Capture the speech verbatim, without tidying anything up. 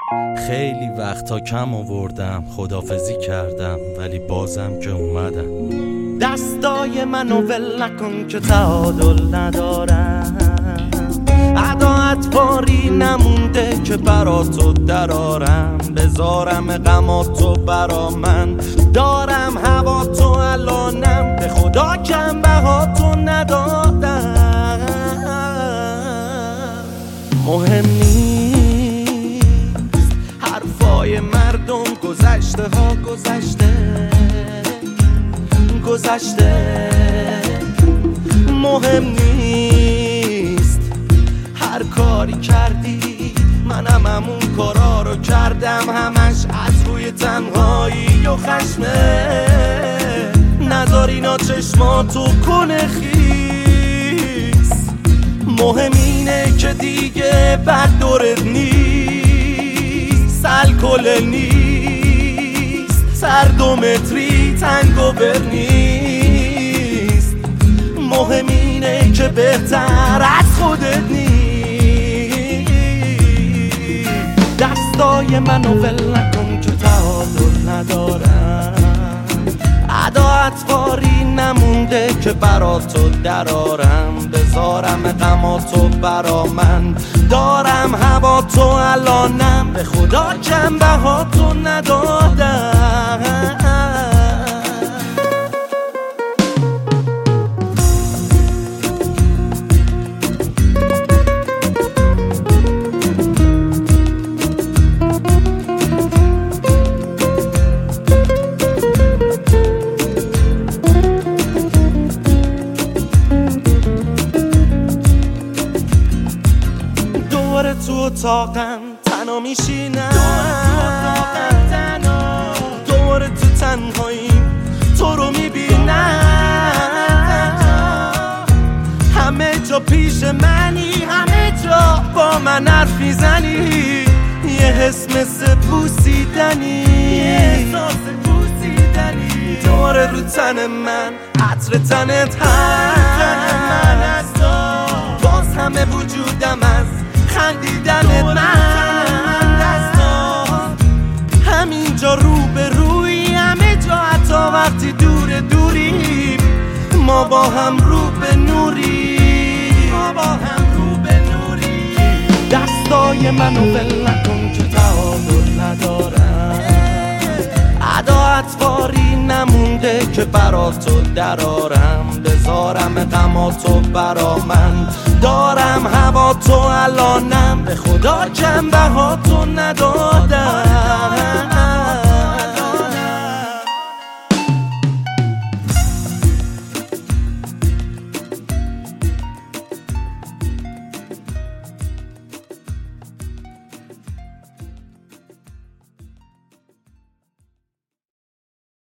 خیلی وقتا کم آوردم، خدافزی کردم ولی بازم که اومدم. دستای منو ول نکن که تعادل ندارم، عداعت باری نمونده که براتو درارم. بذارم غماتو برا من، دارم هواتو الانم، به خدا کم بهاتو ندادم. مهم نیست حرفای مردم، گذشته ها گذشته گذشته. مهم نیست هر کاری کردی، منم همون کارا رو کردم، همش از روی تنهایی و خشمه. نذار اینا چشماتو کنه خیس. مهم اینه که دیگه بد دورت نیست، الکل نیست، سر دو متری تنگوور نیست. مهم اینه که بهتر از خودت نیست. دستای منو ول نکن که تعادل ندارم، عداعت باری نمونده که براتو درارم. بذارم غماتو برا من، دارم هواتو الانم، به خدا کم بهاتو ندادم. تو اتاقم تنها میشینم، دوباره تو تنهاییم تو رو میبینم. همه جا پیش منی، همه جا با من حرف میزنی. یه حس مثل بوسیدنی، دوباره رو تن من عطر تنت هست. باز همه وجودم از خندیدن من دستان، همینجا رو به روی، همه جا حتی وقتی دور دوریم. ما با هم رو به نوری، ما با هم رو به نوری. دستای منو ول نکن که تعادل ندارم، عداعت باری نمونده که براتو درارم. بذارم غماتو برا من، دارم هواتو الانم، به خدا کم بهاتو ندادم.